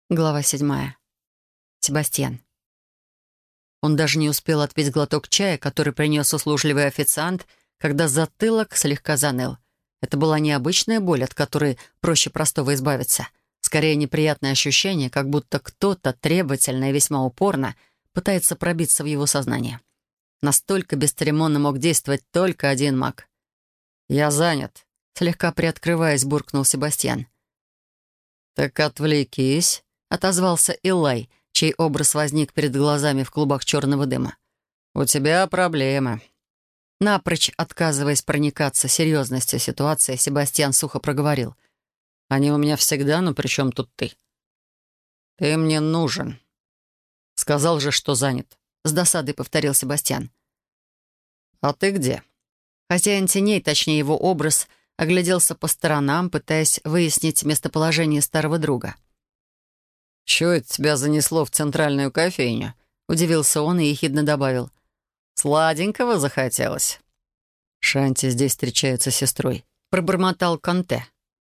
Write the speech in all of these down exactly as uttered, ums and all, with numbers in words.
Глава седьмая. Себастьян. Он даже не успел отпить глоток чая, который принес услужливый официант, когда затылок слегка заныл. Это была необычная боль, от которой проще простого избавиться. Скорее, неприятное ощущение, как будто кто-то требовательно и весьма упорно пытается пробиться в его сознание. Настолько бесцеремонно мог действовать только один маг. «Я занят», — слегка приоткрываясь, буркнул Себастьян. «Так отвлекись», — отозвался Илай, чей образ возник перед глазами в клубах черного дыма. «У тебя проблемы». Напрочь отказываясь проникаться серьезностью ситуации, Себастьян сухо проговорил. «Они у меня всегда, но при чем тут ты?» «Ты мне нужен». «Сказал же, что занят», — с досадой повторил Себастьян. «А ты где?» Хозяин теней, точнее его образ, огляделся по сторонам, пытаясь выяснить местоположение старого друга. «Чего это тебя занесло в центральную кофейню?» — удивился он и ехидно добавил. «Сладенького захотелось». «Шанти здесь встречается с сестрой», — пробормотал Конте.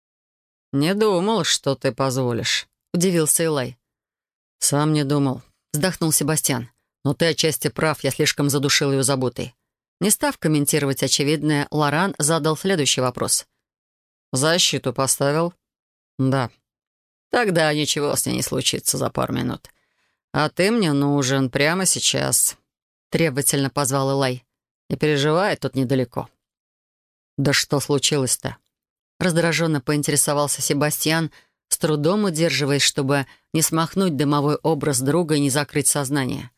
«Не думал, что ты позволишь», — удивился Илай. «Сам не думал», — вздохнул Себастьян. «Но ты отчасти прав, я слишком задушил ее заботой». Не став комментировать очевидное, Лоран задал следующий вопрос. «Защиту поставил?» «Да». «Тогда ничего с ней не случится за пару минут. А ты мне нужен прямо сейчас», — требовательно позвал Илай. «Не переживай, тут недалеко». «Да что случилось-то?» Раздраженно поинтересовался Себастьян, с трудом удерживаясь, чтобы не смахнуть дымовой образ друга и не закрыть сознание.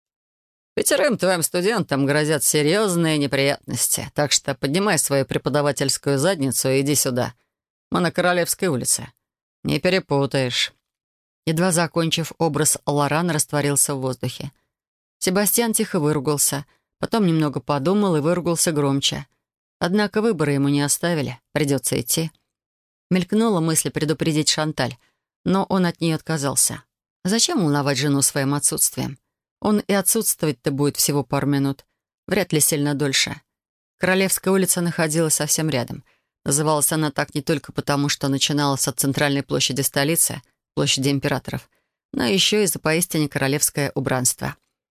«Пятерым твоим студентам грозят серьезные неприятности, так что поднимай свою преподавательскую задницу и иди сюда. Мы на Королевской улице. Не перепутаешь». Едва закончив, образ Лоран растворился в воздухе. Себастьян тихо выругался, потом немного подумал и выругался громче. Однако выбора ему не оставили, придется идти. Мелькнула мысль предупредить Шанталь, но он от нее отказался. Зачем волновать жену своим отсутствием? Он и отсутствовать-то будет всего пару минут, вряд ли сильно дольше. Королевская улица находилась совсем рядом. Называлась она так не только потому, что начиналась от центральной площади столицы, площади императоров, но еще и за поистине королевское убранство.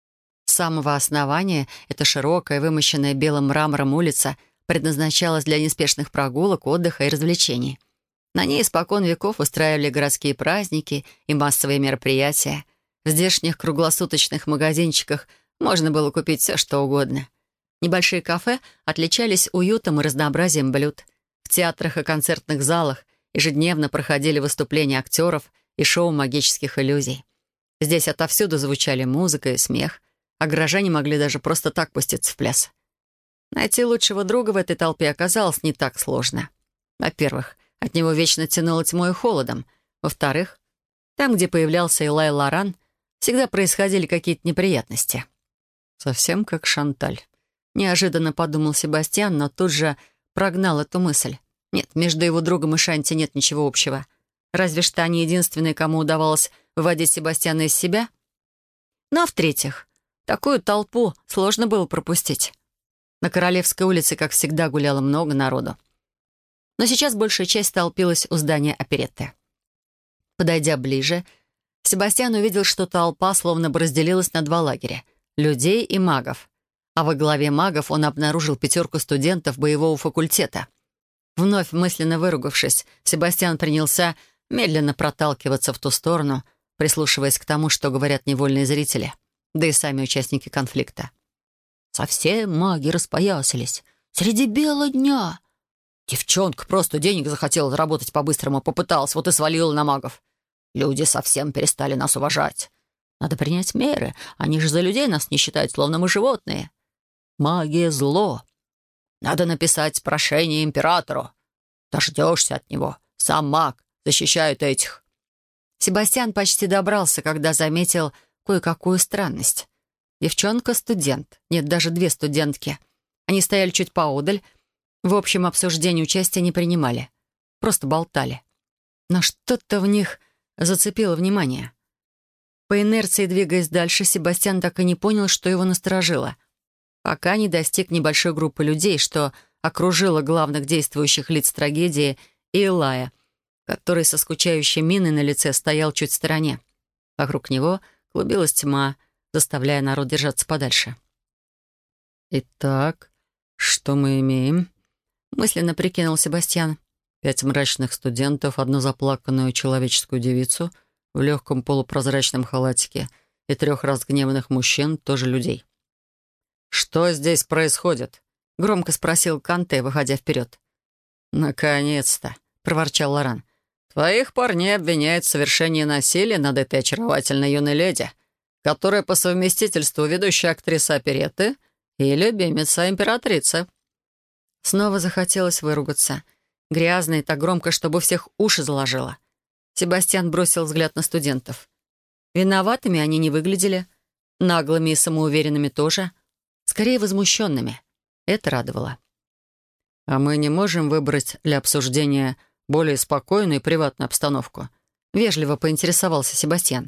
С самого основания эта широкая, вымощенная белым мрамором улица предназначалась для неспешных прогулок, отдыха и развлечений. На ней испокон веков устраивали городские праздники и массовые мероприятия. В здешних круглосуточных магазинчиках можно было купить все, что угодно. Небольшие кафе отличались уютом и разнообразием блюд. В театрах и концертных залах ежедневно проходили выступления актеров и шоу магических иллюзий. Здесь отовсюду звучали музыка и смех, а горожане могли даже просто так пуститься в пляс. Найти лучшего друга в этой толпе оказалось не так сложно. Во-первых, от него вечно тянуло тьмой и холодом. Во-вторых, там, где появлялся Илай Лоран, всегда происходили какие-то неприятности. «Совсем как Шанталь», — неожиданно подумал Себастьян, но тут же прогнал эту мысль. Нет, между его другом и Шанти нет ничего общего. Разве что они единственные, кому удавалось выводить Себастьяна из себя. Ну а в-третьих, такую толпу сложно было пропустить. На Королевской улице, как всегда, гуляло много народу. Но сейчас большая часть толпилась у здания оперетты. Подойдя ближе, Себастьян увидел, что толпа словно бы разделилась на два лагеря — людей и магов. А во главе магов он обнаружил пятерку студентов боевого факультета. Вновь мысленно выругавшись, Себастьян принялся медленно проталкиваться в ту сторону, прислушиваясь к тому, что говорят невольные зрители, да и сами участники конфликта. «Совсем маги распоясались. Среди бела дня. Девчонка просто денег захотела заработать по-быстрому, попыталась, вот и свалила на магов. Люди совсем перестали нас уважать. Надо принять меры. Они же за людей нас не считают, словно мы животные. Магия — зло. Надо написать прошение императору. Дождешься от него. Сам маг защищает этих». Себастьян почти добрался, когда заметил кое-какую странность. Девчонка-студент. Нет, даже две студентки. Они стояли чуть поодаль. В общем обсуждении участия не принимали. Просто болтали. Но что-то в них зацепило внимание. По инерции, двигаясь дальше, Себастьян так и не понял, что его насторожило. Пока не достиг небольшой группы людей, что окружила главных действующих лиц трагедии и Илая. который со скучающей миной на лице стоял чуть в стороне. Вокруг него клубилась тьма, заставляя народ держаться подальше. «Итак, что мы имеем?» — мысленно прикинул Себастьян. Пять мрачных студентов, одну заплаканную человеческую девицу в легком полупрозрачном халатике и трех разгневанных мужчин, тоже людей. «Что здесь происходит?» — громко спросил Канте, выходя вперед. «Наконец-то!» — проворчал Лоран. «Твоих парней обвиняют в совершении насилия над этой очаровательной юной леди, которая по совместительству ведущая актриса оперетты и любимица императрицы». Снова захотелось выругаться. Грязно и так громко, чтобы у всех уши заложило. Себастьян бросил взгляд на студентов. Виноватыми они не выглядели, наглыми и самоуверенными тоже, скорее возмущенными. Это радовало. «А мы не можем выбрать для обсуждения более спокойную и приватную обстановку?» — вежливо поинтересовался Себастьян.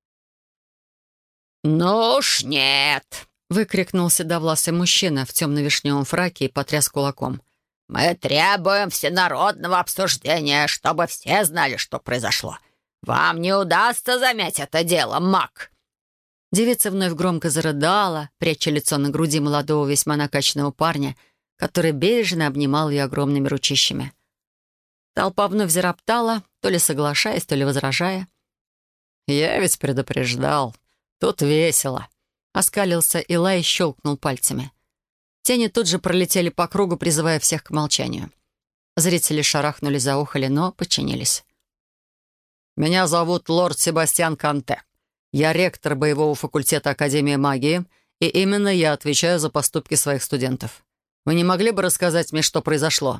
«Ну уж нет!» — выкрикнул седовласый мужчина в темно-вишневом фраке и потряс кулаком. «Мы требуем всенародного обсуждения, чтобы все знали, что произошло. Вам не удастся замять это дело, маг!» Девица вновь громко зарыдала, пряча лицо на груди молодого весьма накачанного парня, который бережно обнимал ее огромными ручищами. Толпа вновь зароптала, то ли соглашаясь, то ли возражая. «Я ведь предупреждал. Тут весело», — оскалился Илай и щелкнул пальцами. Тени тут же пролетели по кругу, призывая всех к молчанию. Зрители шарахнули, заухали, но подчинились. «Меня зовут лорд Себастьян Канте. Я ректор боевого факультета Академии магии, и именно я отвечаю за поступки своих студентов. Вы не могли бы рассказать мне, что произошло?»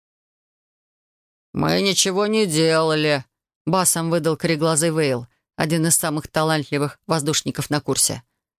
«Мы ничего не делали», — басом выдал кореглазый Вейл, один из самых талантливых воздушников на курсе.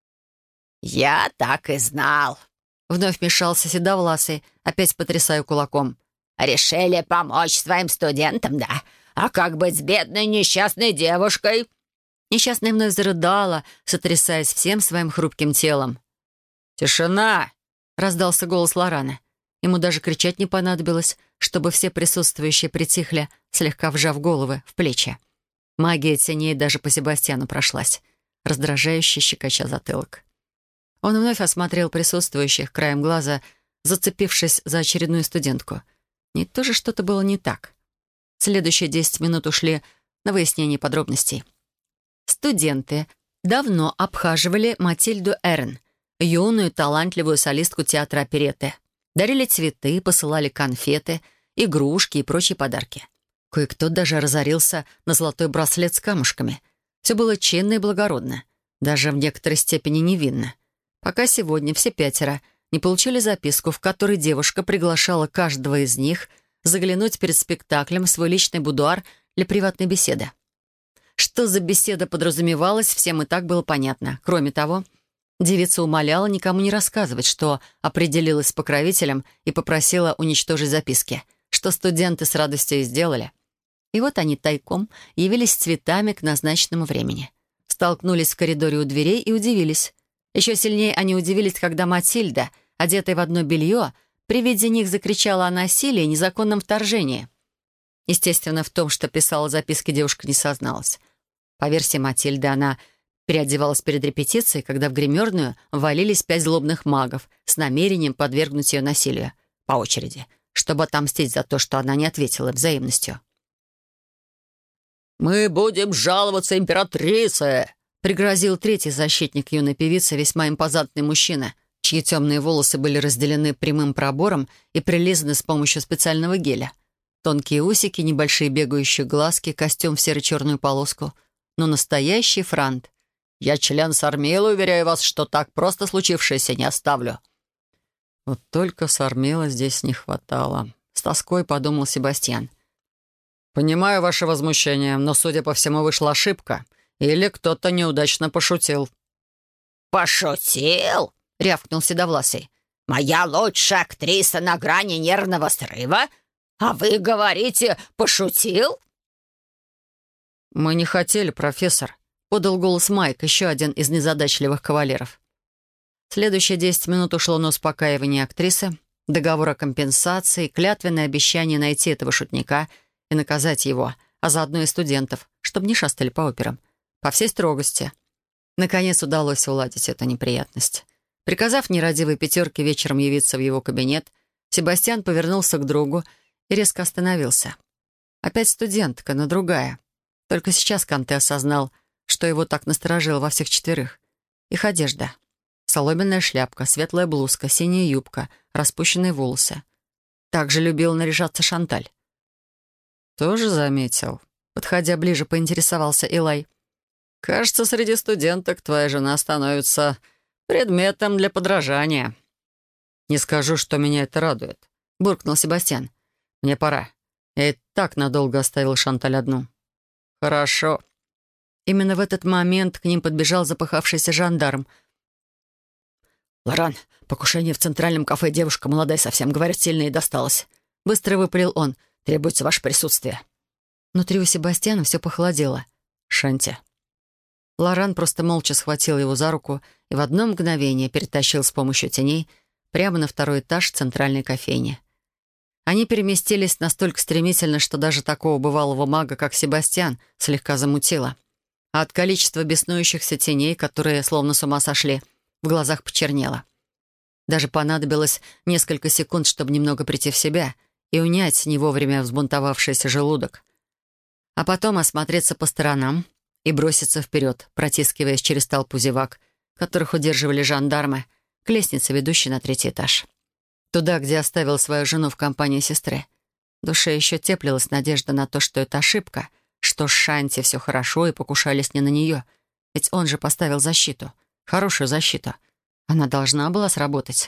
«Я так и знал», — вновь вмешался седовласый, опять потрясая кулаком. «Решили помочь своим студентам, да? А как быть с бедной несчастной девушкой?» Несчастная вновь зарыдала, сотрясаясь всем своим хрупким телом. «Тишина!» — раздался голос Лорана. Ему даже кричать не понадобилось, чтобы все присутствующие притихли, слегка вжав головы в плечи. Магия теней даже по Себастьяну прошлась, раздражающе щекоча затылок. Он вновь осмотрел присутствующих краем глаза, зацепившись за очередную студентку. Не то же что-то было не так. Следующие десять минут ушли на выяснение подробностей. Студенты давно обхаживали Матильду Эрн, юную талантливую солистку театра оперетты. Дарили цветы, посылали конфеты, игрушки и прочие подарки. Кое-кто даже разорился на золотой браслет с камушками. Все было чинно и благородно, даже в некоторой степени невинно. Пока сегодня все пятеро не получили записку, в которой девушка приглашала каждого из них заглянуть перед спектаклем в свой личный будуар для приватной беседы. Что за беседа подразумевалась, всем и так было понятно. Кроме того, девица умоляла никому не рассказывать, что определилась с покровителем и попросила уничтожить записки, что студенты с радостью и сделали. И вот они тайком явились с цветами к назначенному времени. Столкнулись в коридоре у дверей и удивились. Еще сильнее они удивились, когда Матильда, одетая в одно белье, при виде них закричала о насилии и незаконном вторжении. Естественно, в том, что писала записки, девушка не созналась. По версии Матильды, она переодевалась перед репетицией, когда в гримерную ввалились пять злобных магов с намерением подвергнуть ее насилию по очереди, чтобы отомстить за то, что она не ответила взаимностью. «Мы будем жаловаться императрице!» — пригрозил третий защитник юной певицы, весьма импозантный мужчина, чьи темные волосы были разделены прямым пробором и прилизаны с помощью специального геля. Тонкие усики, небольшие бегающие глазки, костюм в серо-черную полоску. Но настоящий франт. «Я член Сармила, уверяю вас, что так просто случившееся не оставлю». Вот только Сармила здесь не хватало. С тоской подумал Себастьян. «Понимаю ваше возмущение, но, судя по всему, вышла ошибка. Или кто-то неудачно пошутил». «Пошутил?» — рявкнул Седовласый. «Моя лучшая актриса на грани нервного срыва? А вы говорите, пошутил?» «Мы не хотели, профессор», — подал голос Майк, еще один из незадачливых кавалеров. Следующие десять минут ушло на успокаивание актрисы, договор о компенсации, клятвенное обещание найти этого шутника и наказать его, а заодно и студентов, чтобы не шастали по операм. По всей строгости. Наконец удалось уладить эту неприятность. Приказав нерадивой пятерке вечером явиться в его кабинет, Себастьян повернулся к другу и резко остановился. Опять студентка, но другая. Только сейчас Канте осознал, что его так насторожило во всех четверых. Их одежда. Соломенная шляпка, светлая блузка, синяя юбка, распущенные волосы. Так же любил наряжаться Шанталь. «Тоже заметил?» Подходя ближе, поинтересовался Илай. «Кажется, среди студенток твоя жена становится предметом для подражания». «Не скажу, что меня это радует», — буркнул Себастьян. «Мне пора. Я и так надолго оставил Шанталь одну». «Хорошо». Именно в этот момент к ним подбежал запыхавшийся жандарм. «Лоран, покушение в центральном кафе, девушка молодая совсем, говорят, сильно ей досталось». Быстро выпалил он. «Требуется ваше присутствие». Внутри у Себастьяна все похолодело. «Шанти». Лоран просто молча схватил его за руку и в одно мгновение перетащил с помощью теней прямо на второй этаж центральной кофейни. Они переместились настолько стремительно, что даже такого бывалого мага, как Себастьян, слегка замутило. А от количества беснующихся теней, которые словно с ума сошли, в глазах почернело. Даже понадобилось несколько секунд, чтобы немного прийти в себя и унять не вовремя взбунтовавшийся желудок. А потом осмотреться по сторонам и броситься вперед, протискиваясь через толпу зевак, которых удерживали жандармы, к лестнице, ведущей на третий этаж. Туда, где оставил свою жену в компании сестры. В душе еще теплилась надежда на то, что это ошибка, что с Шанти все хорошо и покушались не на нее. Ведь он же поставил защиту. Хорошую защиту. Она должна была сработать.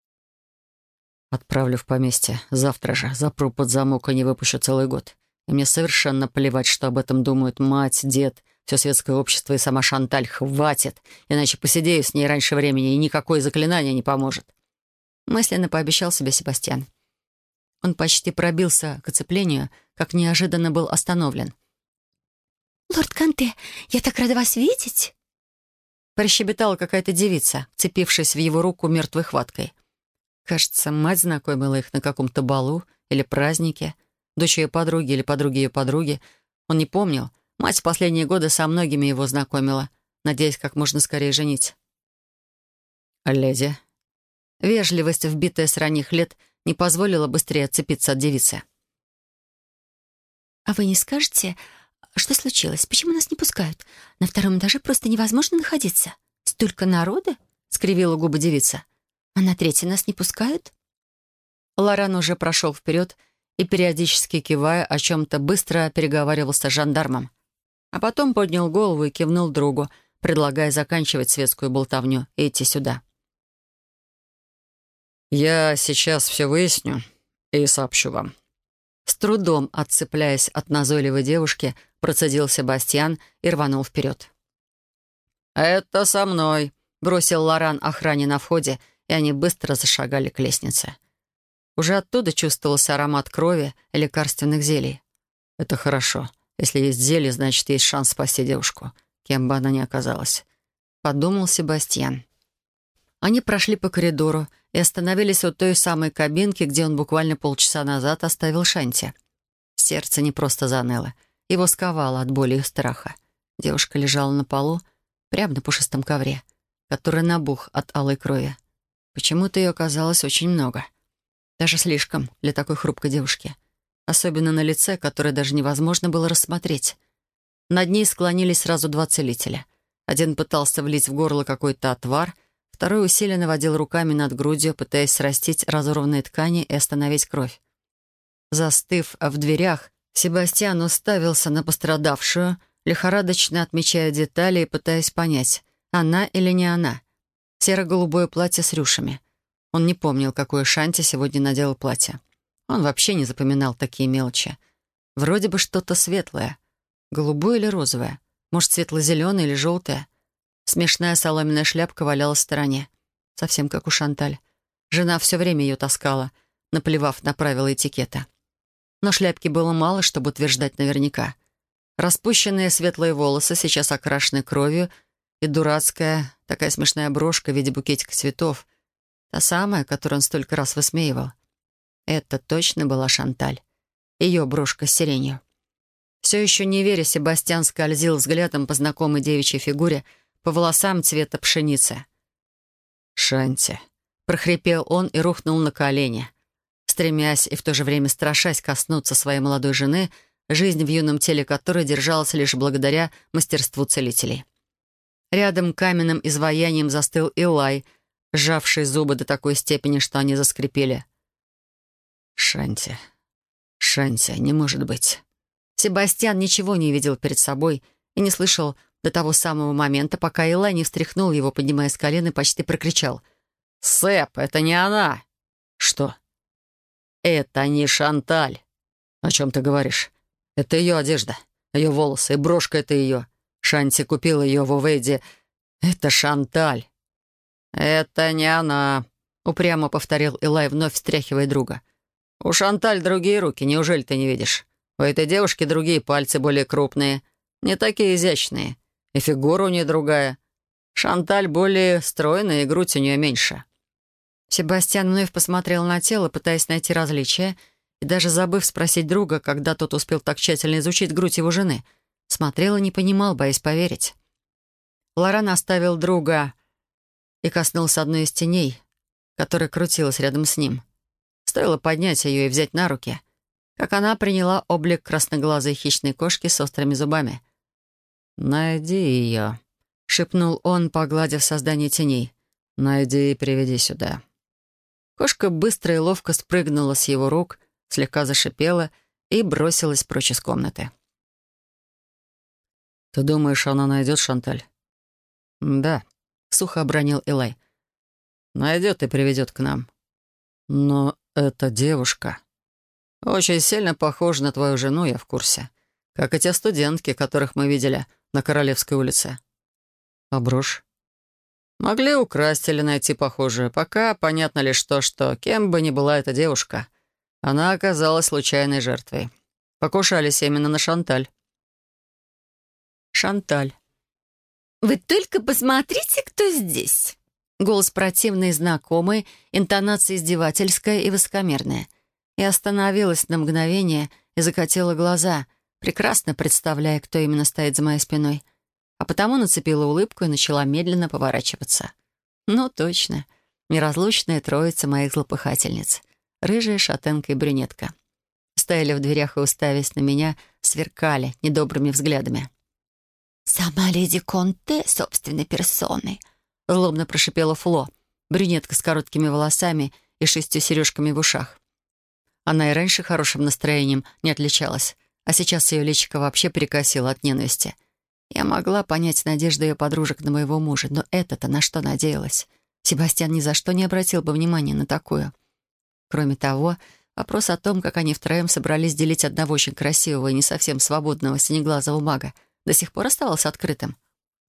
«Отправлю в поместье. Завтра же. Запру под замок и не выпущу целый год. И мне совершенно плевать, что об этом думают мать, дед, все светское общество и сама Шанталь. Хватит. Иначе посидею с ней раньше времени, и никакое заклинание не поможет». Мысленно пообещал себе Себастьян. Он почти пробился к оцеплению, как неожиданно был остановлен. «Лорд Канте, я так рада вас видеть!» Прощебетала какая-то девица, цепившись в его руку мертвой хваткой. Кажется, мать знакомила их на каком-то балу или празднике, дочь ее подруги или подруги ее подруги. Он не помнил. Мать в последние годы со многими его знакомила, надеясь как можно скорее женить. «Леди». Вежливость, вбитая с ранних лет, не позволила быстрее отцепиться от девицы. «А вы не скажете, что случилось? Почему нас не пускают? На втором этаже просто невозможно находиться. Столько народа?» — скривила губы девица. «А на третий нас не пускают?» Лоран уже прошел вперед и, периодически кивая, о чем-то быстро переговаривался с жандармом. А потом поднял голову и кивнул другу, предлагая заканчивать светскую болтовню и идти сюда. «Я сейчас все выясню и сообщу вам». С трудом, отцепляясь от назойливой девушки, процедил Себастьян и рванул вперед. «Это со мной», — бросил Лоран охране на входе, и они быстро зашагали к лестнице. Уже оттуда чувствовался аромат крови и лекарственных зелий. «Это хорошо. Если есть зелье, значит, есть шанс спасти девушку, кем бы она ни оказалась», — подумал Себастьян. Они прошли по коридору и остановились у той самой кабинки, где он буквально полчаса назад оставил Шанти. Сердце не просто заныло. Его сковало от боли и страха. Девушка лежала на полу, прямо на пушистом ковре, который набух от алой крови. Почему-то ее оказалось очень много. Даже слишком для такой хрупкой девушки. Особенно на лице, которое даже невозможно было рассмотреть. Над ней склонились сразу два целителя. Один пытался влить в горло какой-то отвар, второй усиленно водил руками над грудью, пытаясь срастить разорванные ткани и остановить кровь. Застыв в дверях, Себастьян уставился на пострадавшую, лихорадочно отмечая детали и пытаясь понять, она или не она. Серо-голубое платье с рюшами. Он не помнил, какое Шанти сегодня надела платье. Он вообще не запоминал такие мелочи. Вроде бы что-то светлое. Голубое или розовое? Может, светло-зеленое или желтое? Смешная соломенная шляпка валялась в стороне. Совсем как у Шанталь. Жена все время ее таскала, наплевав на правила этикета. Но шляпки было мало, чтобы утверждать наверняка. Распущенные светлые волосы, сейчас окрашены кровью, и дурацкая, такая смешная брошка в виде букетика цветов. Та самая, которую он столько раз высмеивал. Это точно была Шанталь. Ее брошка с сиренью. Все еще не веря, Себастьян скользил взглядом по знакомой девичьей фигуре, по волосам цвета пшеницы. «Шанти», — прохрипел он и рухнул на колени, стремясь и в то же время страшась коснуться своей молодой жены, жизнь в юном теле которой держалась лишь благодаря мастерству целителей. Рядом каменным изваянием застыл Илай, сжавший зубы до такой степени, что они заскрипели. «Шанти, Шанти, не может быть». Себастьян ничего не видел перед собой и не слышал до того самого момента, пока Илай не встряхнул его, поднимая с колен, и почти прокричал: «Сэп, это не она!» «Что?» «Это не Шанталь!» «О чем ты говоришь?» «Это ее одежда, ее волосы, и брошка — это ее. Шанти купила ее в Увейде. Это Шанталь!» «Это не она!» — упрямо повторил Илай, вновь встряхивая друга. «У Шанталь другие руки, неужели ты не видишь? У этой девушки другие пальцы, более крупные, не такие изящные. И фигура у нее другая. Шанталь более стройная, и грудь у нее меньше». Себастьян вновь посмотрел на тело, пытаясь найти различия, и даже забыв спросить друга, когда тот успел так тщательно изучить грудь его жены, смотрел и не понимал, боясь поверить. Лоран оставил друга и коснулся одной из теней, которая крутилась рядом с ним. Стоило поднять ее и взять на руки, как она приняла облик красноглазой хищной кошки с острыми зубами. «Найди ее», — шепнул он, погладив создание теней. «Найди и приведи сюда». Кошка быстро и ловко спрыгнула с его рук, слегка зашипела и бросилась прочь из комнаты. «Ты думаешь, она найдет Шанталь?» «Да», — сухо обронил Илай. «Найдет и приведет к нам». «Но эта девушка очень сильно похожа на твою жену, я в курсе. Как и те студентки, которых мы видели на Королевской улице». «А брошь?» «Могли украсть или найти похожую. Пока понятно лишь то, что кем бы ни была эта девушка, она оказалась случайной жертвой. Покушались именно на Шанталь». «Шанталь». «Вы только посмотрите, кто здесь!» Голос противный и знакомый, интонация издевательская и высокомерная. Я остановилась на мгновение и закатила глаза, прекрасно представляя, кто именно стоит за моей спиной. А потому нацепила улыбку и начала медленно поворачиваться. Ну, точно. Неразлучная троица моих злопыхательниц. Рыжая, шатенка и брюнетка. Стояли в дверях и, уставясь на меня, сверкали недобрыми взглядами. «Сама леди Конте собственной персоной», — злобно прошипела Фло, брюнетка с короткими волосами и шестью сережками в ушах. Она и раньше хорошим настроением не отличалась, а сейчас ее личико вообще перекосило от ненависти. Я могла понять надежды ее подружек на моего мужа, но это-то на что надеялась? Себастьян ни за что не обратил бы внимания на такую. Кроме того, вопрос о том, как они втроем собрались делить одного очень красивого и не совсем свободного синеглазого мага, до сих пор оставался открытым.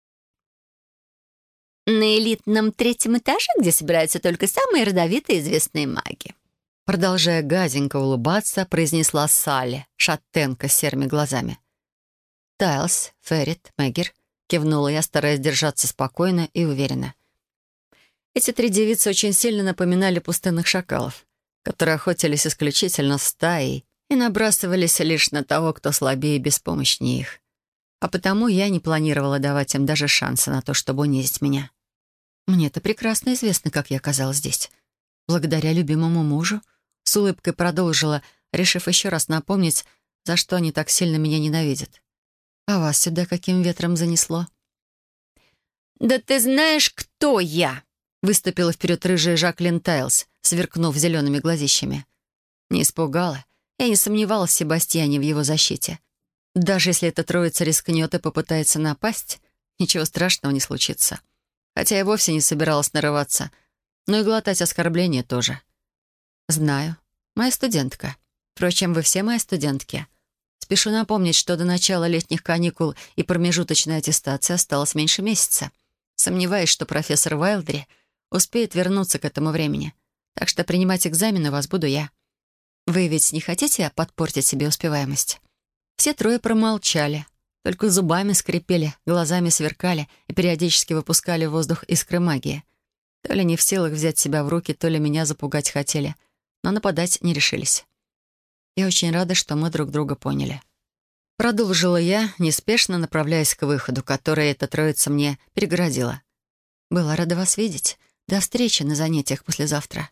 «На элитном третьем этаже, где собираются только самые родовитые известные маги», продолжая гаденько улыбаться, произнесла Салли, шатенка с серыми глазами. «Тайлс, Феррит, Мэггер», — кивнула я, стараясь держаться спокойно и уверенно. Эти три девицы очень сильно напоминали пустынных шакалов, которые охотились исключительно стаей и набрасывались лишь на того, кто слабее и беспомощнее их. А потому я не планировала давать им даже шанса на то, чтобы унизить меня. Мне-то прекрасно известно, как я оказалась здесь. Благодаря любимому мужу, с улыбкой продолжила, решив еще раз напомнить, за что они так сильно меня ненавидят. А вас сюда каким ветром занесло? «Да ты знаешь, кто я!» — выступила вперед рыжая Жаклин Тайлс, сверкнув зелеными глазищами. Не испугала. Я не сомневалась в Себастьяне в его защите. Даже если эта троица рискнет и попытается напасть, ничего страшного не случится. Хотя я вовсе не собиралась нарываться, но и глотать оскорбления тоже. Знаю. Моя студентка. Впрочем, вы все мои студентки. Спешу напомнить, что до начала летних каникул и промежуточной аттестации осталось меньше месяца. Сомневаюсь, что профессор Уайлдри успеет вернуться к этому времени. Так что принимать экзамены вас буду я. Вы ведь не хотите подпортить себе успеваемость?» Все трое промолчали, только зубами скрипели, глазами сверкали и периодически выпускали в воздух искры магии. То ли не в силах взять себя в руки, то ли меня запугать хотели, но нападать не решились. Я очень рада, что мы друг друга поняли. Продолжила я, неспешно направляясь к выходу, который эта троица мне перегородила. «Была рада вас видеть. До встречи на занятиях послезавтра».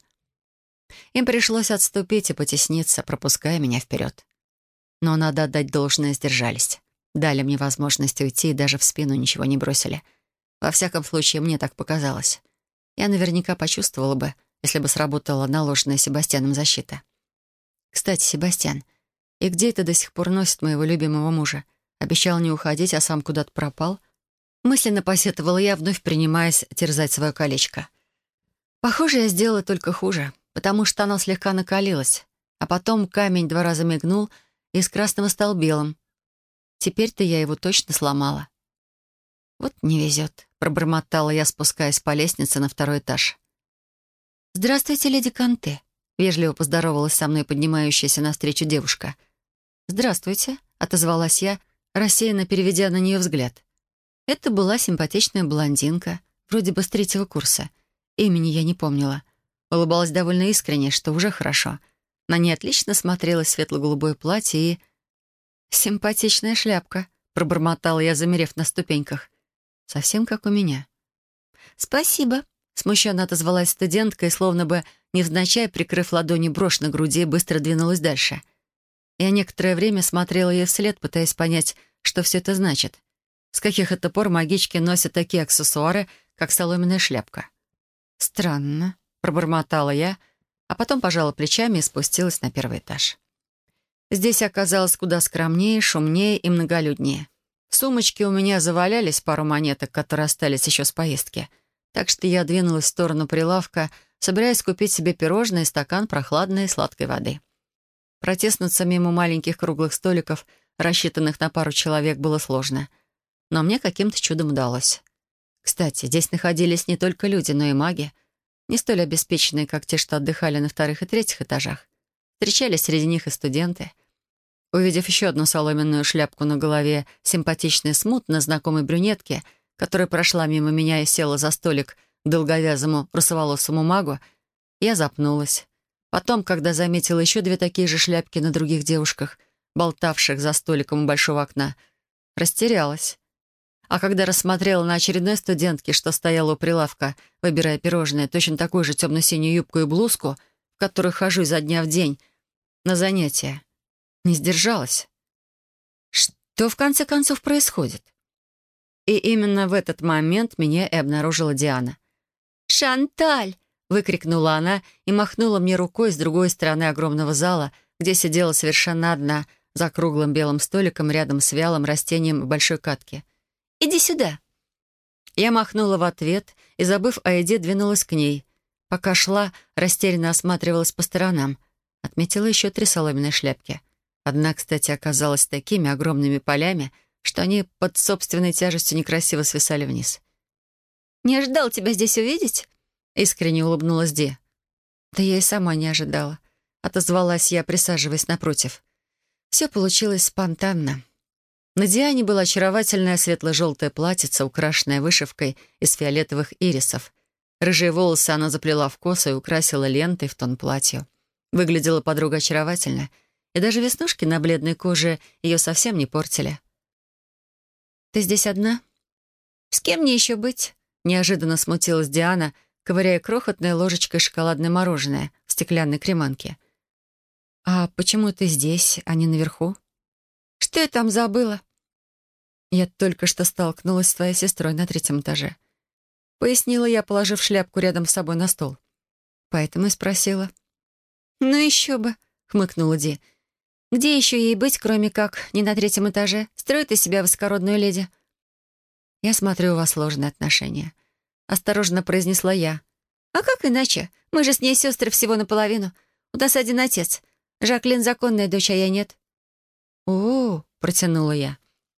Им пришлось отступить и потесниться, пропуская меня вперед. Но, надо отдать должное, сдержались. Дали мне возможность уйти и даже в спину ничего не бросили. Во всяком случае, мне так показалось. Я наверняка почувствовала бы, если бы сработала наложенная Себастьяном защита. «Кстати, Себастьян, и где это до сих пор носит моего любимого мужа? Обещал не уходить, а сам куда-то пропал?» Мысленно посетовала я, вновь принимаясь терзать свое колечко. Похоже, я сделала только хуже, потому что оно слегка накалилось, а потом камень два раза мигнул, и из красного стал белым. Теперь-то я его точно сломала. «Вот не везет», — пробормотала я, спускаясь по лестнице на второй этаж. «Здравствуйте, леди Канте», — вежливо поздоровалась со мной поднимающаяся навстречу девушка. «Здравствуйте», — отозвалась я, рассеянно переведя на нее взгляд. Это была симпатичная блондинка, вроде бы с третьего курса. Имени я не помнила. Улыбалась довольно искренне, что уже хорошо. На ней отлично смотрелось светло-голубое платье и... «Симпатичная шляпка», — пробормотала я, замерев на ступеньках. «Совсем как у меня». «Спасибо», — смущенно отозвалась студентка и, словно бы невзначай, прикрыв ладони брошь на груди, быстро двинулась дальше. Я некоторое время смотрела ей вслед, пытаясь понять, что все это значит. С каких это пор магички носят такие аксессуары, как соломенная шляпка? «Странно», — пробормотала я, а потом пожала плечами и спустилась на первый этаж. Здесь оказалось куда скромнее, шумнее и многолюднее. В сумочке у меня завалялись пару монеток, которые остались еще с поездки, так что я двинулась в сторону прилавка, собираясь купить себе пирожное и стакан прохладной сладкой воды. Протиснуться мимо маленьких круглых столиков, рассчитанных на пару человек, было сложно. Но мне каким-то чудом удалось. Кстати, здесь находились не только люди, но и маги, не столь обеспеченные, как те, что отдыхали на вторых и третьих этажах. Встречались среди них и студенты. Увидев еще одну соломенную шляпку на голове симпатичной смутно знакомой брюнетки, которая прошла мимо меня и села за столик к долговязому русоволосому магу, я запнулась. Потом, когда заметила еще две такие же шляпки на других девушках, болтавших за столиком у большого окна, растерялась. А когда рассмотрела на очередной студентке, что стояла у прилавка, выбирая пирожное, точно такую же темно-синюю юбку и блузку, в которой хожу изо дня в день на занятия, не сдержалась. Что в конце концов происходит? И именно в этот момент меня и обнаружила Диана. «Шанталь!» — выкрикнула она и махнула мне рукой с другой стороны огромного зала, где сидела совершенно одна, за круглым белым столиком рядом с вялым растением в большой катке. «Иди сюда!» Я махнула в ответ и, забыв о еде, двинулась к ней. Пока шла, растерянно осматривалась по сторонам. Отметила еще три соломенные шляпки. Одна, кстати, оказалась такими огромными полями, что они под собственной тяжестью некрасиво свисали вниз. «Не ожидал тебя здесь увидеть?» — искренне улыбнулась Ди. «Да я и сама не ожидала», — отозвалась я, присаживаясь напротив. Все получилось спонтанно. На Диане было очаровательное светло-желтое платьице, украшенное вышивкой из фиолетовых ирисов. Рыжие волосы она заплела в косу и украсила лентой в тон платью. Выглядела подруга очаровательно, и даже веснушки на бледной коже ее совсем не портили. «Ты здесь одна?» «С кем мне еще быть?» — неожиданно смутилась Диана, ковыряя крохотной ложечкой шоколадное мороженое в стеклянной креманке. «А почему ты здесь, а не наверху?» «Что я там забыла?» «Я только что столкнулась с твоей сестрой на третьем этаже», — пояснила я, положив шляпку рядом с собой на стол. Поэтому и спросила. «Ну еще бы», — хмыкнула Ди. «Где еще ей быть, кроме как не на третьем этаже? Строит из себя высокородную леди». «Я смотрю, у вас сложные отношения», — осторожно произнесла я. «А как иначе? Мы же с ней сестры всего наполовину. У нас один отец. Жаклин — законная дочь, а я нет». «О-о-о», — протянула я.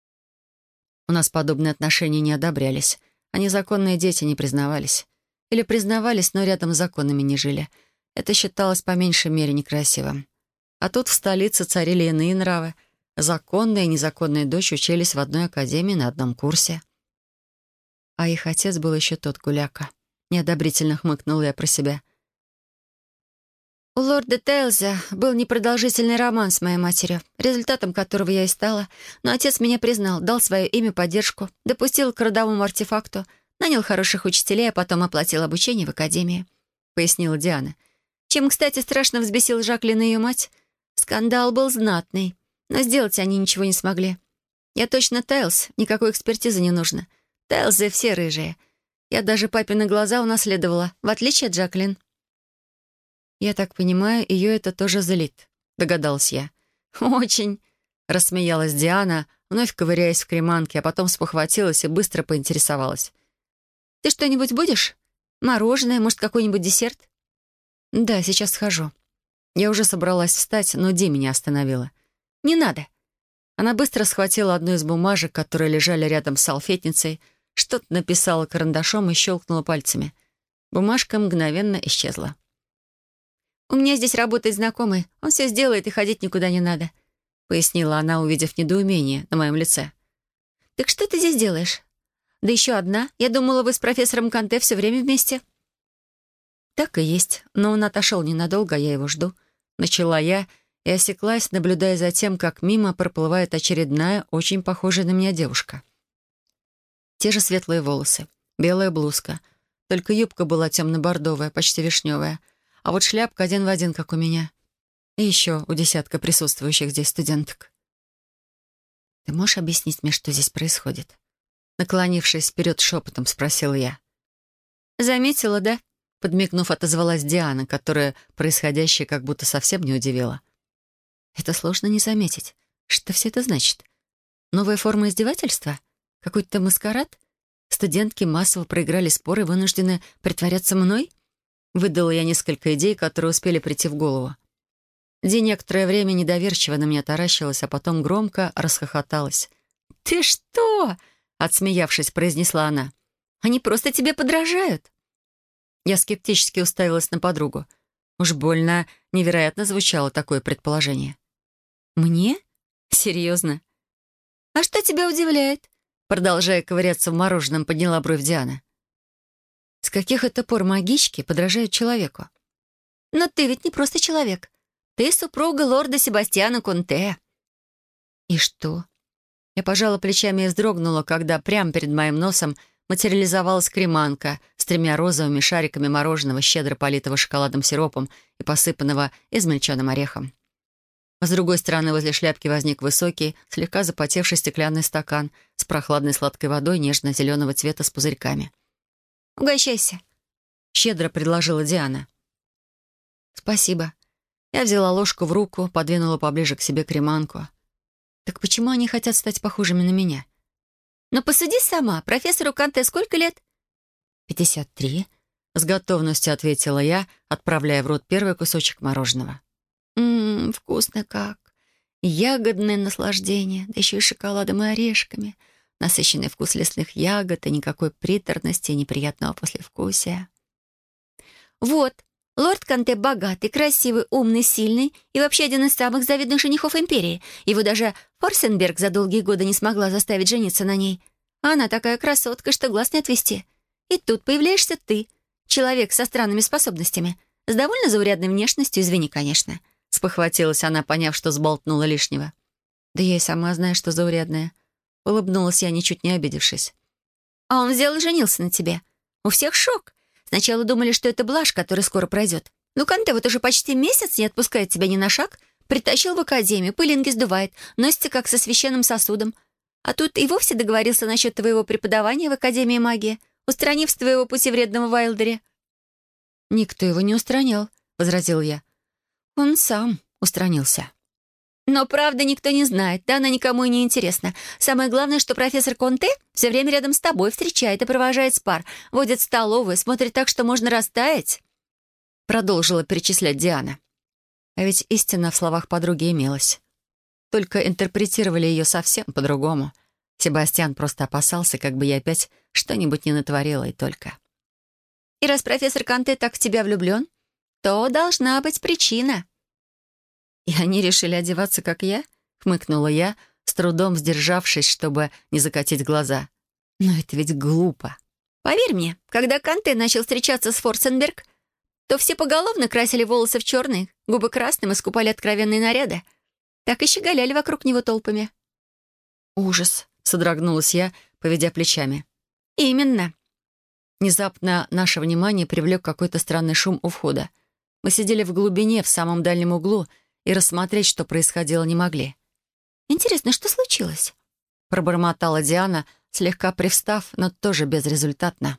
У нас подобные отношения не одобрялись, а незаконные дети не признавались. Или признавались, но рядом с законами не жили. Это считалось по меньшей мере некрасивым. А тут в столице царили иные нравы. Законная и незаконная дочь учились в одной академии на одном курсе. А их отец был еще тот гуляка. Неодобрительно хмыкнула я про себя. У лорда Тейлза был непродолжительный роман с моей матерью, результатом которого я и стала. Но отец меня признал, дал свое имя поддержку, допустил к родовому артефакту, нанял хороших учителей, а потом оплатил обучение в академии», — пояснила Диана. Чем, кстати, страшно взбесил Жаклин и ее мать. Скандал был знатный, но сделать они ничего не смогли. Я точно Тейлз, никакой экспертизы не нужно. Тейлзы все рыжие. Я даже папины глаза унаследовала, в отличие от Жаклин. «Я так понимаю, ее это тоже злит», — догадалась я. «Очень», — рассмеялась Диана, вновь ковыряясь в креманке, а потом спохватилась и быстро поинтересовалась. «Ты что-нибудь будешь? Мороженое, может, какой-нибудь десерт?» «Да, сейчас схожу». Я уже собралась встать, но Ди меня остановила. «Не надо». Она быстро схватила одну из бумажек, которые лежали рядом с салфетницей, что-то написала карандашом и щелкнула пальцами. Бумажка мгновенно исчезла. «У меня здесь работает знакомый. Он все сделает, и ходить никуда не надо», — пояснила она, увидев недоумение на моем лице. «Так что ты здесь делаешь? Да еще одна. Я думала, вы с профессором Канте все время вместе». «Так и есть, но он отошел ненадолго, а я его жду». Начала я и осеклась, наблюдая за тем, как мимо проплывает очередная, очень похожая на меня девушка. Те же светлые волосы, белая блузка, только юбка была темно-бордовая, почти вишневая, а вот шляпка один в один, как у меня. И еще у десятка присутствующих здесь студенток. «Ты можешь объяснить мне, что здесь происходит?» Наклонившись вперед, шепотом спросила я. «Заметила, да?» Подмигнув, отозвалась Диана, которая происходящее как будто совсем не удивила. «Это сложно не заметить. Что все это значит? Новая форма издевательства? Какой-то маскарад? Студентки массово проиграли споры и вынуждены притворяться мной?» Выдала я несколько идей, которые успели прийти в голову. Ди некоторое время недоверчиво на меня таращилась, а потом громко расхохоталась. «Ты что?» — отсмеявшись, произнесла она. «Они просто тебе подражают». Я скептически уставилась на подругу. Уж больно невероятно звучало такое предположение. «Мне? Серьезно?» «А что тебя удивляет?» Продолжая ковыряться в мороженом, подняла бровь Диана. «С каких это пор магички подражают человеку?» «Но ты ведь не просто человек. Ты супруга лорда Себастьяна Конте». «И что?» Я пожала плечами и вздрогнула, когда прямо перед моим носом материализовалась креманка с тремя розовыми шариками мороженого, щедро политого шоколадным сиропом и посыпанного измельченным орехом. С другой стороны возле шляпки возник высокий, слегка запотевший стеклянный стакан с прохладной сладкой водой нежно-зеленого цвета с пузырьками. «Угощайся», — щедро предложила Диана. «Спасибо». Я взяла ложку в руку, подвинула поближе к себе креманку. «Так почему они хотят стать похожими на меня?» «Но посуди сама. Профессору Канте сколько лет?» «Пятьдесят три», — с готовностью ответила я, отправляя в рот первый кусочек мороженого. «Ммм, вкусно как. Ягодное наслаждение, да еще и шоколадом и орешками. Насыщенный вкус лесных ягод и никакой приторности и неприятного послевкусия». «Вот, лорд Канте богатый, красивый, умный, сильный и вообще один из самых завидных женихов империи. Его даже Форсенберг за долгие годы не смогла заставить жениться на ней. А она такая красотка, что глаз не отвести. И тут появляешься ты, человек со странными способностями, с довольно заурядной внешностью, извини, конечно». Спохватилась она, поняв, что сболтнула лишнего. «Да я и сама знаю, что заурядная». Улыбнулась я, ничуть не обидевшись. «А он взял и женился на тебе. У всех шок. Сначала думали, что это блажь, которая скоро пройдет. Ну, Канте вот уже почти месяц не отпускает тебя ни на шаг. Притащил в академию, пылинки сдувает, носится как со священным сосудом. А тут и вовсе договорился насчет твоего преподавания в Академии магии, устранив с твоего пути вредного Вайлдере». «Никто его не устранял», — возразил я. «Он сам устранился». «Но правда никто не знает, да она никому и не интересна. Самое главное, что профессор Конте все время рядом с тобой встречает и провожает с пар, водит в столовую, смотрит так, что можно растаять», — продолжила перечислять Диана. А ведь истина в словах подруги имелась. Только интерпретировали ее совсем по-другому. Себастьян просто опасался, как бы я опять что-нибудь не натворила, и только. «И раз профессор Канте так в тебя влюблен, то должна быть причина». «И они решили одеваться, как я?» — хмыкнула я, с трудом сдержавшись, чтобы не закатить глаза. «Но это ведь глупо». «Поверь мне, когда Канте начал встречаться с Форсенберг, то все поголовно красили волосы в черный, губы красным и скупали откровенные наряды. Так и щеголяли вокруг него толпами. «Ужас!» — содрогнулась я, поведя плечами. «Именно». Внезапно наше внимание привлек какой-то странный шум у входа. Мы сидели в глубине, в самом дальнем углу, и рассмотреть, что происходило, не могли. «Интересно, что случилось?» — пробормотала Диана, слегка привстав, но тоже безрезультатно.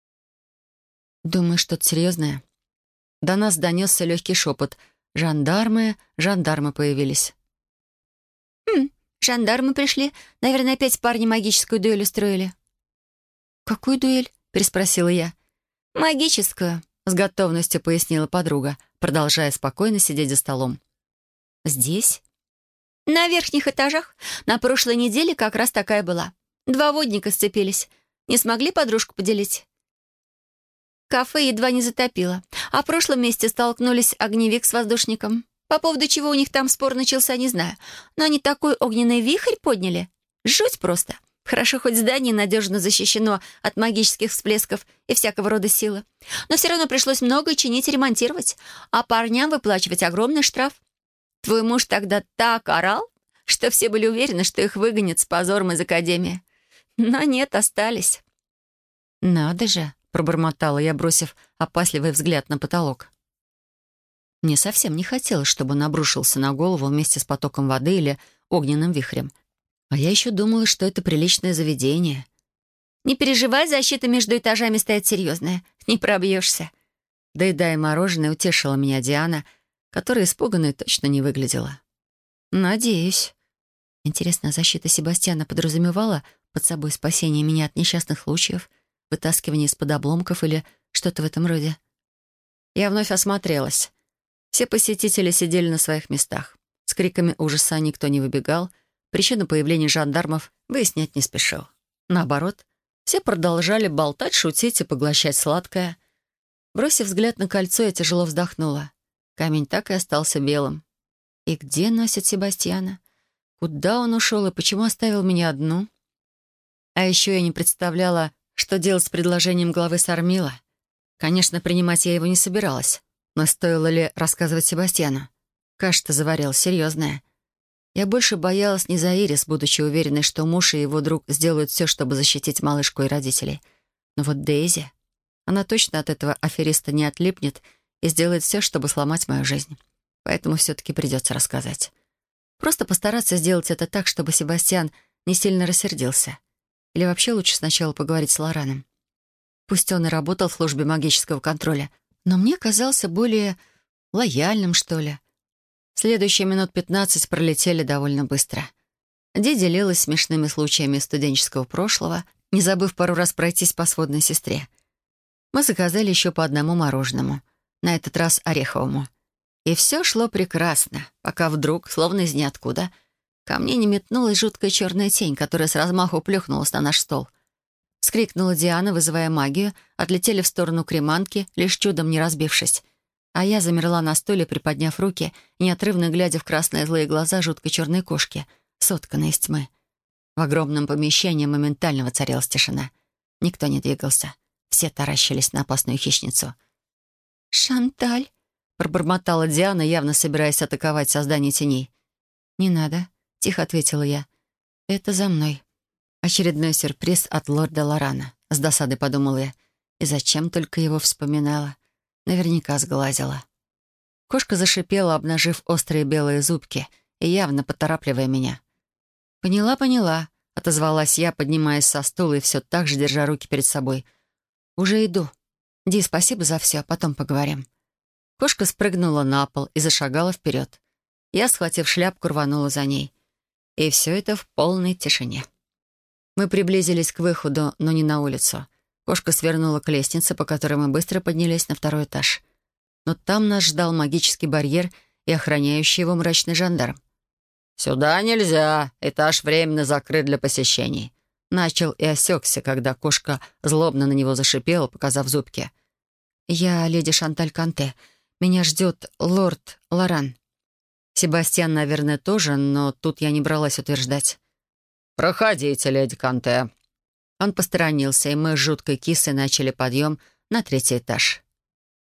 «Думаю, что-то серьезное». До нас донесся легкий шепот. «Жандармы, жандармы появились». «Хм, жандармы пришли. Наверное, опять парни магическую дуэль устроили». «Какую дуэль?» — переспросила я. «Магическую», — с готовностью пояснила подруга, продолжая спокойно сидеть за столом. «Здесь?» «На верхних этажах. На прошлой неделе как раз такая была. Два водника сцепились. Не смогли подружку поделить?» Кафе едва не затопило. А в прошлом месяце столкнулись огневик с воздушником. По поводу чего у них там спор начался, не знаю. Но они такой огненный вихрь подняли. Жуть просто. Хорошо, хоть здание надежно защищено от магических всплесков и всякого рода силы. Но все равно пришлось многое чинить и ремонтировать. А парням выплачивать огромный штраф. Твой муж тогда так орал, что все были уверены, что их выгонят с позором из академии. Но нет, остались. «Надо же!» — пробормотала я, бросив опасливый взгляд на потолок. Мне совсем не хотелось, чтобы он обрушился на голову вместе с потоком воды или огненным вихрем. А я еще думала, что это приличное заведение. «Не переживай, защита между этажами стоит серьезная. Не пробьешься». Доедая мороженое, утешила меня Диана, которая испуганной точно не выглядела. «Надеюсь». Интересно, защита Себастьяна подразумевала под собой спасение меня от несчастных случаев, вытаскивание из-под обломков или что-то в этом роде? Я вновь осмотрелась. Все посетители сидели на своих местах. С криками ужаса никто не выбегал. Причину появления жандармов выяснять не спешил. Наоборот, все продолжали болтать, шутить и поглощать сладкое. Бросив взгляд на кольцо, я тяжело вздохнула. Камень так и остался белым. И где носит Себастьяна? Куда он ушел и почему оставил меня одну? А еще я не представляла, что делать с предложением главы Сармила. Конечно, принимать я его не собиралась. Но стоило ли рассказывать Себастьяну? Каша-то заварил серьезная. Я больше боялась не за Ирис, будучи уверенной, что муж и его друг сделают все, чтобы защитить малышку и родителей. Но вот Дейзи... Она точно от этого афериста не отлипнет и сделает все, чтобы сломать мою жизнь. Поэтому все-таки придется рассказать. Просто постараться сделать это так, чтобы Себастьян не сильно рассердился. Или вообще лучше сначала поговорить с Лораном. Пусть он и работал в службе магического контроля, но мне казался более лояльным, что ли. Следующие минут пятнадцать пролетели довольно быстро. Ди делилась смешными случаями студенческого прошлого, не забыв пару раз пройтись по сводной сестре. Мы заказали еще по одному мороженому, на этот раз ореховому. И все шло прекрасно, пока вдруг, словно из ниоткуда, ко мне не метнулась жуткая черная тень, которая с размаху плюхнулась на наш стол. Вскрикнула Диана, вызывая магию, отлетели в сторону креманки, лишь чудом не разбившись. А я замерла на стуле, приподняв руки, неотрывно глядя в красные злые глаза жуткой черной кошки, сотканной из тьмы. В огромном помещении моментально воцарилась тишина. Никто не двигался. Все таращились на опасную хищницу. «Шанталь», — пробормотала Диана, явно собираясь атаковать создание теней. «Не надо», — тихо ответила я. «Это за мной». Очередной сюрприз от лорда Лорана. С досадой подумала я. И зачем только его вспоминала? Наверняка сглазила. Кошка зашипела, обнажив острые белые зубки и явно поторапливая меня. «Поняла, поняла», — отозвалась я, поднимаясь со стула и все так же держа руки перед собой. «Уже иду. Ди, спасибо за все, потом поговорим». Кошка спрыгнула на пол и зашагала вперед. Я, схватив шляпку, рванула за ней. И все это в полной тишине. Мы приблизились к выходу, но не на улицу. Кошка свернула к лестнице, по которой мы быстро поднялись на второй этаж. Но там нас ждал магический барьер и охраняющий его мрачный жандарм. «Сюда нельзя, этаж временно закрыт для посещений». Начал и осекся, когда кошка злобно на него зашипела, показав зубки. «Я леди Шанталь Канте. Меня ждет лорд Лоран». Себастьян, наверное, тоже, но тут я не бралась утверждать. «Проходите, леди Канте». Он посторонился, и мы с жуткой кисой начали подъем на третий этаж.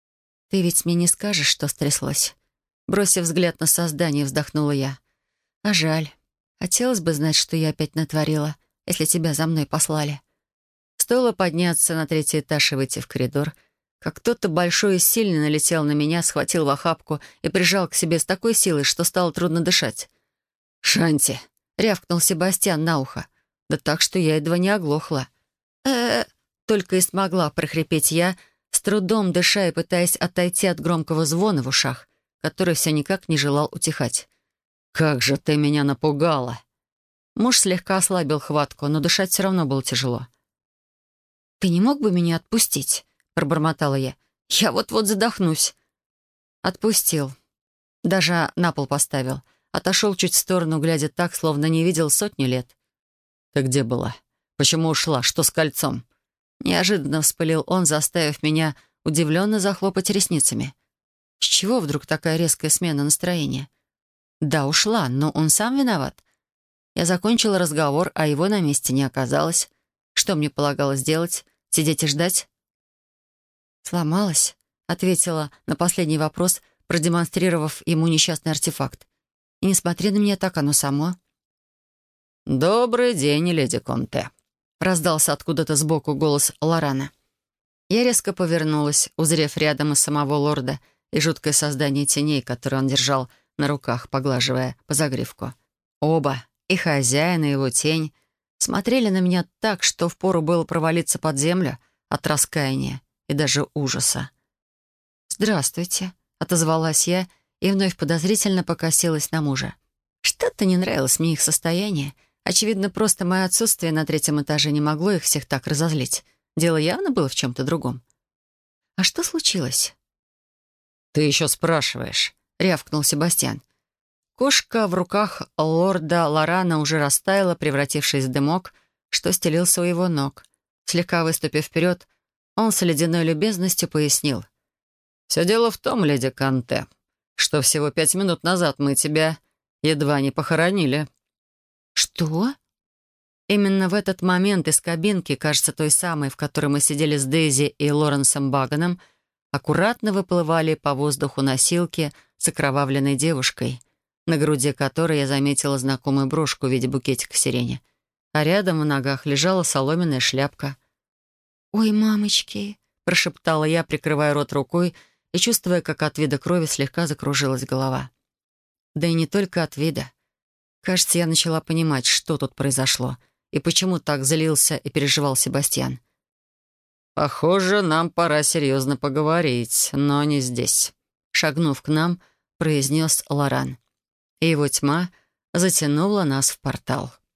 «Ты ведь мне не скажешь, что стряслось?» Бросив взгляд на создание, вздохнула я. «А жаль. Хотелось бы знать, что я опять натворила, если тебя за мной послали». Стоило подняться на третий этаж и выйти в коридор, как кто-то большой и сильный налетел на меня, схватил в охапку и прижал к себе с такой силой, что стало трудно дышать. «Шанти!» — рявкнул Себастьян на ухо. Да так, что я едва не оглохла. э только и смогла прохрипеть я, с трудом дыша и пытаясь отойти от громкого звона в ушах, который все никак не желал утихать. «Как же ты меня напугала!» Муж слегка ослабил хватку, но дышать все равно было тяжело. «Ты не мог бы меня отпустить?» — пробормотала я. «Я вот-вот задохнусь». Отпустил. Даже на пол поставил. Отошел чуть в сторону, глядя так, словно не видел сотню лет. «Ты где была? Почему ушла? Что с кольцом?» Неожиданно вспылил он, заставив меня удивленно захлопать ресницами. С чего вдруг такая резкая смена настроения? Да, ушла, но он сам виноват. Я закончила разговор, а его на месте не оказалось. Что мне полагалось делать? Сидеть и ждать? «Сломалась», — ответила на последний вопрос, продемонстрировав ему несчастный артефакт. «И не смотри на меня так, оно само». «Добрый день, леди Конте», — раздался откуда-то сбоку голос Лорана. Я резко повернулась, узрев рядом и самого лорда, и жуткое создание теней, которое он держал на руках, поглаживая по загривку. Оба, и хозяин, и его тень, смотрели на меня так, что впору было провалиться под землю от раскаяния и даже ужаса. «Здравствуйте», — отозвалась я и вновь подозрительно покосилась на мужа. Что-то не нравилось мне их состояние. Очевидно, просто мое отсутствие на третьем этаже не могло их всех так разозлить. Дело явно было в чем-то другом. «А что случилось?» «Ты еще спрашиваешь», — рявкнул Себастьян. Кошка в руках лорда Лорана уже растаяла, превратившись в дымок, что стелился у его ног. Слегка выступив вперед, он с ледяной любезностью пояснил. «Все дело в том, леди Конте, что всего пять минут назад мы тебя едва не похоронили». «Что?» Именно в этот момент из кабинки, кажется, той самой, в которой мы сидели с Дейзи и Лоренсом Баганом, аккуратно выплывали по воздуху носилки с окровавленной девушкой, на груди которой я заметила знакомую брошку в виде букетика сирени, а рядом в ногах лежала соломенная шляпка. «Ой, мамочки!» — прошептала я, прикрывая рот рукой и чувствуя, как от вида крови слегка закружилась голова. Да и не только от вида. Кажется, я начала понимать, что тут произошло и почему так злился и переживал Себастьян. «Похоже, нам пора серьезно поговорить, но не здесь», — шагнув к нам, произнес Лоран. И его тьма затянула нас в портал.